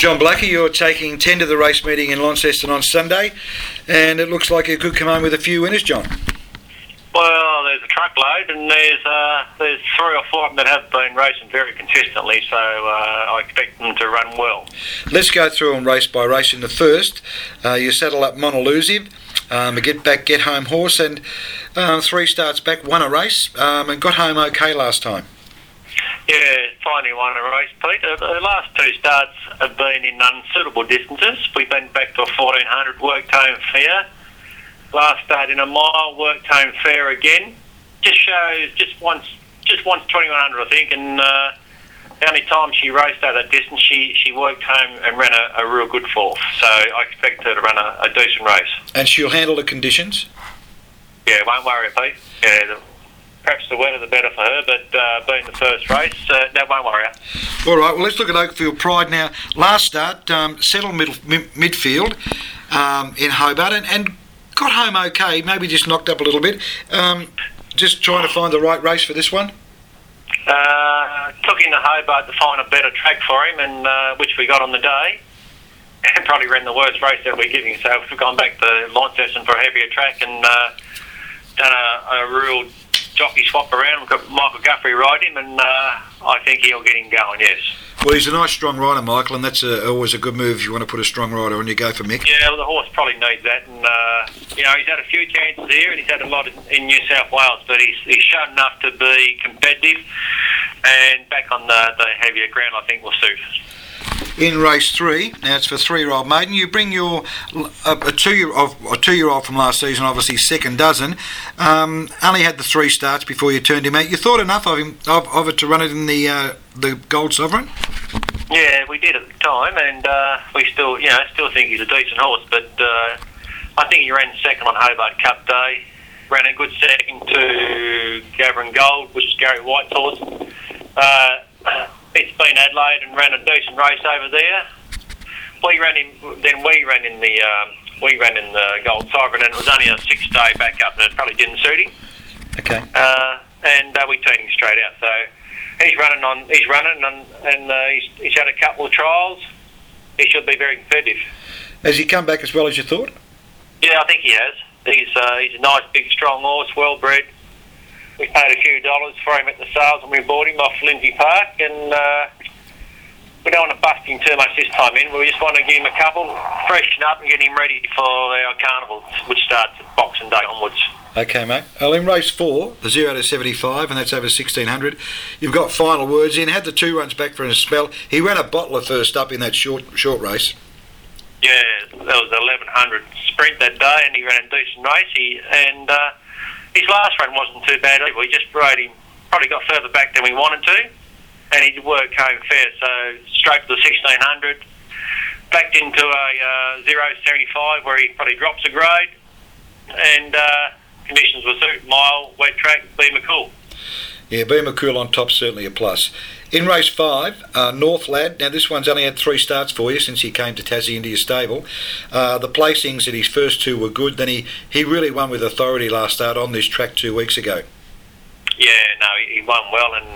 John Blackie, you're taking 10 to the race meeting in Launceston on Sunday, and it looks like you could come home with a few winners, John. Well, there's a truckload, and there's 3 or 4 of them that have been racing very consistently, so I expect them to run well. Let's go through them race by race. In the first, you saddle up Monelusive, a get home horse, and 3 starts back, won a race, and got home okay last time. Yeah, finally won a race, Pete. The last 2 starts have been in unsuitable distances. We've been back to a 1400 worked home fair. Last start in a mile, worked home fair again. Just wants 2100, I think, and the only time she raced over that distance, she worked home and ran a real good fourth. So I expect her to run a decent race. And she'll handle the conditions? Yeah, won't worry, Pete. Yeah, perhaps the weather the better for her, but being the first race, that won't worry her. All right, well, let's look at Oakfield Pride now. Last start, settled midfield in Hobart and got home okay, maybe just knocked up a little bit. Just trying to find the right race for this one? Took into Hobart to find a better track for him, and which we got on the day. And probably ran the worst race that we're giving, so we've gone back to Launceston for a heavier track and done a real jockey swap around. We've got Michael Guthrie ride him, and I think he'll get him going, yes. Well, he's a nice strong rider, Michael, and that's always a good move if you want to put a strong rider on. You go for Mick. Yeah, well, the horse probably needs that, and he's had a few chances here, and he's had a lot in New South Wales, but he's shown enough to be competitive, and back on the heavier ground, I think will suit. In race 3, now it's for 3-year-old maiden. You bring your a 2-year-old from last season, obviously second dozen. Only had the 3 starts before you turned him out. You thought enough of him of it to run it in the Gold Sovereign? Yeah, we did at the time, and we still think he's a decent horse. But I think he ran second on Hobart Cup Day. Ran a good second to Gavin Gold, which is Gary White's horse. It's been Adelaide and ran a decent race over there. We ran in the Gold Sovereign, and it was only a 6-day back up, and it probably didn't suit him. Okay. And we turned him straight out. So he's running, and he's had a couple of trials. He should be very competitive. Has he come back as well as you thought? Yeah, I think he has. He's a nice, big, strong horse, well bred. We paid a few dollars for him at the sales when we bought him off Lindsay Park, and we don't want to bust him too much this time in. We just want to give him a couple, freshen up and get him ready for our carnival, which starts at Boxing Day onwards. Okay, mate. Well, in race 4, the 0 to 75, and that's over 1600, you've got final words in. Had the 2 runs back for a spell. He ran a bottler first up in that short race. Yeah, that was the 1100 sprint that day, and he ran a decent race. His last run wasn't too bad either. We just rode him, probably got further back than we wanted to, and he worked home fair. So straight to the 1600, backed into a 0.75 where he probably drops a grade, and conditions were suit, mile, wet track, B. McCool. Yeah, B. McCool on top, certainly a plus. In race 5, North Lad. Now this one's only had 3 starts for you since he came to Tassie into your stable. The placings at his first 2 were good. Then he really won with authority last start on this track 2 weeks ago. Yeah, no, he won well, and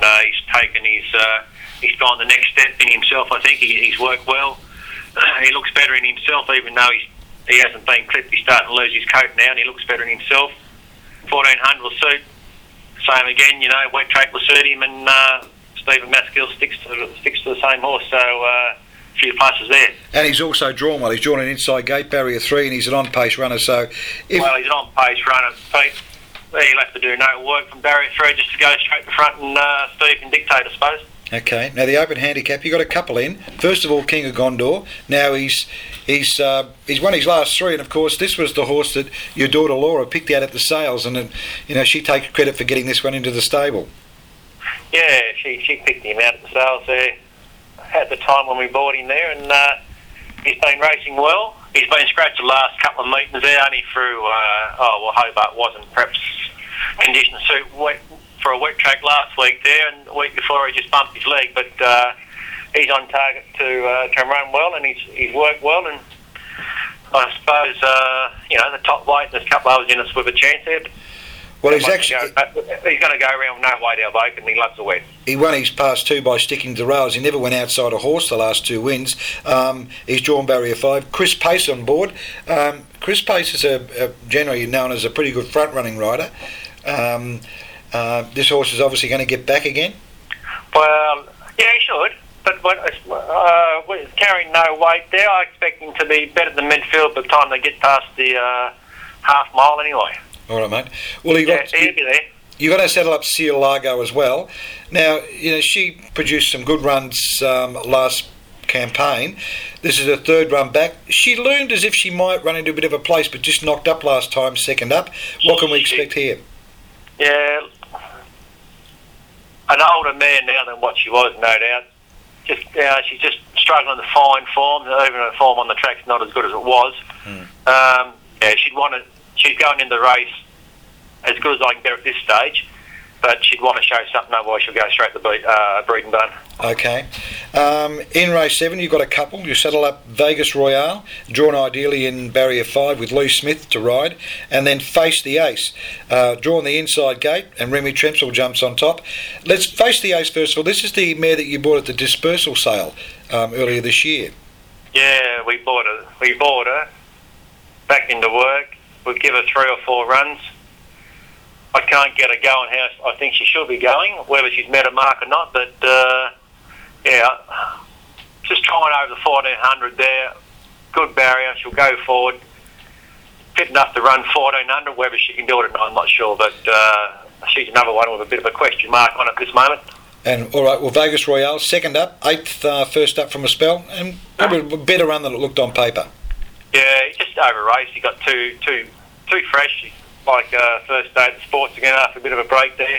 he's gone the next step in himself. I think he's worked well. He looks better in himself, even though he hasn't been clipped. He's starting to lose his coat now, and he looks better in himself. 1400 will suit. Same again, wet track will suit him, and Stephen Maskill sticks to the same horse, so a few pluses there. And he's also drawn well. He's drawn an inside gate barrier 3, and he's an on-pace runner. So, he's an on-pace runner, Pete. He'll have to do no work from barrier 3 just to go straight to front, and Steve can dictate, I suppose. Okay. Now the open handicap, you got a couple in. First of all, King of Gondor. Now he's won his last 3, and of course this was the horse that your daughter Laura picked out at the sales, and she takes credit for getting this one into the stable. Yeah, she picked him out at the sales there at the time when we bought him there, and he's been racing well. He's been scratched the last couple of meetings there, only through Hobart wasn't perhaps conditions suit for a wet track last week there, and the week before he just bumped his leg, but he's on target to run well, and he's worked well, and I suppose the top weight, there's a couple of others in us with a chance there. Well, he's going to go around with no weight our bloke, and he loves the wet. He won his past two by sticking to rails. He never went outside a horse the last two wins. He's drawn barrier 5. Chris Pace on board. Chris Pace is generally known as a pretty good front-running rider. This horse is obviously going to get back again. Well, yeah, he should. But with carrying no weight there, I expect him to be better than midfield by the time they get past the half mile anyway. All right, mate. Well, he'll be there. You've got to settle up Seal Largo as well. Now, she produced some good runs last campaign. This is her third run back. She loomed as if she might run into a bit of a place, but just knocked up last time, second up. What can we expect here? Yeah, an older mare now than what she was, no doubt. She's just struggling to find form. Even her form on the track's not as good as it was. She's going in the race as good as I can get at this stage, but she'd want to show something, otherwise she'll go straight to the breeding barn. Okay. In race 7, you've got a couple. You settle up Vegas Royale, drawn ideally in barrier 5 with Lee Smith to ride, and then Face the Ace, drawn the inside gate, and Remy Trempsel jumps on top. Let's Face the Ace first of all. This is the mare that you bought at the dispersal sale earlier this year. Yeah, we bought her back into work. We'll give her 3 or 4 runs. I can't get her going how I think she should be going, whether she's met a mark or not, but just trying over the 1400 there. Good barrier, she'll go forward. Fit enough to run 1400, whether she can do it or not, I'm not sure, but she's another one with a bit of a question mark on it at this moment. And all right, well, Vegas Royale, second up, 8th first up from a spell, and probably a better run than it looked on paper. Yeah, he just over-raced. He got too fresh. Like first day at the sports again after a bit of a break there.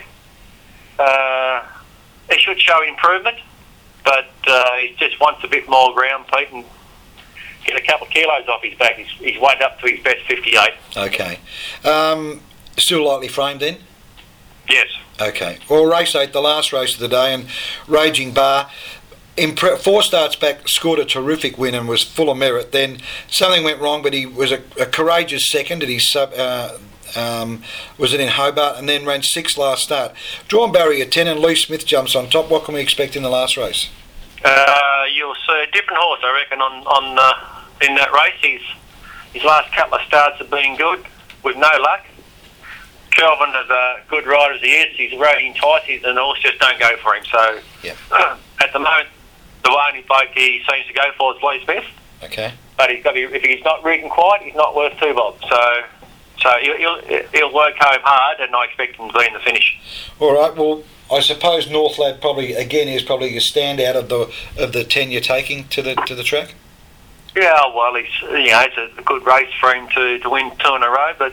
He should show improvement, but he just wants a bit more ground, Pete, and get a couple of kilos off his back. He's weighed up to his best 58. Okay. Still lightly framed then? Yes. Okay. Well, race 8, the last race of the day, and Raging Bar, 4 starts back, scored a terrific win and was full of merit. Then something went wrong, but he was a courageous second at his was it in Hobart, and then ran 6th last start. Drawn barrier 10 and Lee Smith jumps on top. What can we expect in the last race? You'll see a different horse, I reckon, on in that race. His last couple of starts have been good, with no luck. Kelvin is a good rider as he is. He's riding tight, and the horse just don't go for him. So at the moment, the only bloke he seems to go for is Lee Smith. Okay. But if he's not ridden quiet, he's not worth 2 bob. So he'll work home hard, and I expect him to be in the finish. All right. Well, I suppose Northlad probably again is probably a standout of the 10 you're taking to the track. Yeah, well, it's a good race for him to win 2 in a row, but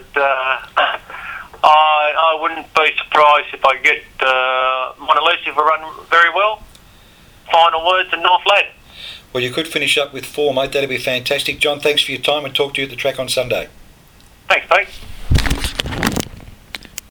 I wouldn't be surprised if I get Montelucia to run very well. Final words to Northlad. Well, you could finish up with 4, mate. That'd be fantastic. John, thanks for your time, and talk to you at the track on Sunday. Thanks, Pete.